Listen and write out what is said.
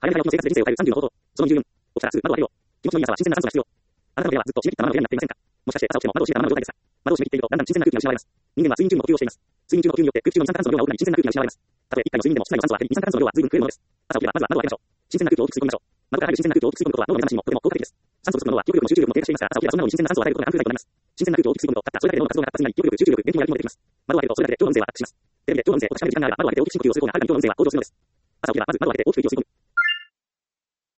早め早起きの生活で人生を変える30の方法。その24。起きたらすぐ窓を開けよう。気持ちのいい朝は新鮮な酸素が必要。あなたの部屋はずっと閉め切ったままの部屋になっていませんか？もしかして朝起きても窓を閉めたままの状態ですか？窓を閉め切っているとだんだん新鮮な空気が失われます。人間は睡眠中の呼吸をしています。睡眠中の呼吸によって空気中の二酸化炭素の量が多くなり新鮮な空気が失われます。たとえ一回の睡眠でも室内の酸素は減り二酸化炭素の量は随分増えるものです。朝起きればまずは窓を開けましょう。新鮮な空気を大きく吸い込みましょう。窓から入る新鮮な空気を大きく吸い込むことは脳の目覚ましにもとても効果的です。酸素を吸うものは記憶力も集中力も低下していますが、朝起きればそんなのに新鮮な酸素を与えることが反復剤となります。新鮮な空気を大きく吸い込むと、たったそれだけで脳の活動が活発になり、記憶力、集中力、勉強やる気も出てきます。窓を開けるとそれだけで今日の運勢はアップします。テレビで今日の運勢を確かめる時間があれば窓を開けて大きく息を吸う方が早くに今日の運勢は向上するのです。朝起きればまず窓を開けて大きく息を吸い込む。